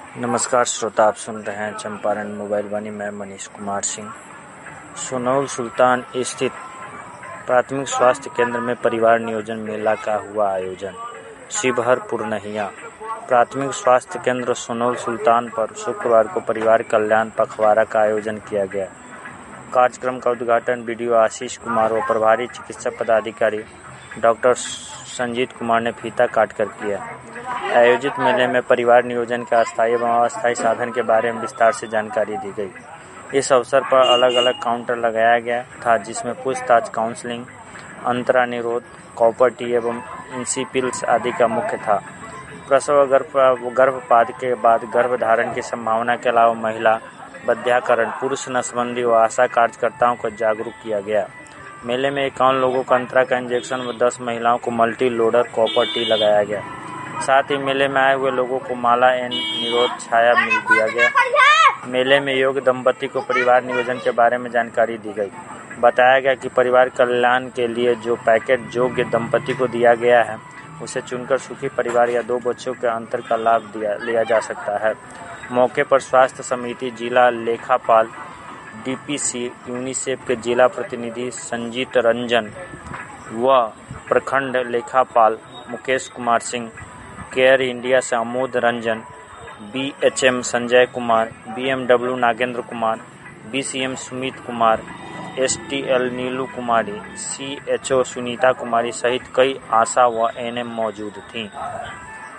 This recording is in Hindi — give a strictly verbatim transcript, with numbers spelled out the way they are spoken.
नमस्कार श्रोता, आप सुन रहे हैं चंपारण मोबाइल वाणी। मैं मनीष कुमार सिंह। सोनौल सुल्तान स्थित प्राथमिक स्वास्थ्य केंद्र में परिवार नियोजन मेला का हुआ आयोजन। शिवहर पुरनहिया प्राथमिक स्वास्थ्य केंद्र सोनौल सुल्तान पर शुक्रवार को परिवार कल्याण पखवाड़ा का आयोजन किया गया। कार्यक्रम का उद्घाटन बीडीओ आशीष कुमार व प्रभारी चिकित्सा पदाधिकारी डॉक्टर संजीत कुमार ने फीता काटकर किया। आयोजित मेले में परिवार नियोजन के अस्थायी एवं अस्थायी साधन के बारे में विस्तार से जानकारी दी गई। इस अवसर पर अलग अलग काउंटर लगाया गया था, जिसमें पूछताछ, काउंसलिंग, अंतरा निरोध, कॉपर टी एवं इंसिपिल्स आदि का मुख्य था। प्रसव गर्भ गर्भपात के बाद गर्भधारण की संभावना के अलावा महिला वंध्याकरण, पुरुष नसबंदी व आशा कार्यकर्ताओं को जागरूक किया गया। मेले में इक्यावन लोगों को अंतरा का इंजेक्शन व दस महिलाओं को मल्टी लोडर कॉपर टी लगाया गया। साथ ही मेले में आए हुए लोगों को माला एवं निरोध छाया मिल दिया गया। मेले में योग्य दंपति को परिवार नियोजन के बारे में जानकारी दी गई। बताया गया कि परिवार कल्याण के लिए जो पैकेट योग्य दंपति को दिया गया है, उसे चुनकर सुखी परिवार या दो बच्चों के अंतर का लाभ दिया लिया जा सकता है। मौके पर स्वास्थ्य समिति, जिला लेखापाल, डीपीसी, यूनिसेफ के जिला प्रतिनिधि संजीत रंजन व प्रखंड लेखापाल मुकेश कुमार सिंह, केयर इंडिया से Amod Ranjan, BHM Sanjay Kumar, BMW Nagendra Kumar, BCM Sumit Kumar, STL Neelu Kumari, CHO Sunita Kumari सहित कई आशा व एनएम मौजूद थीं।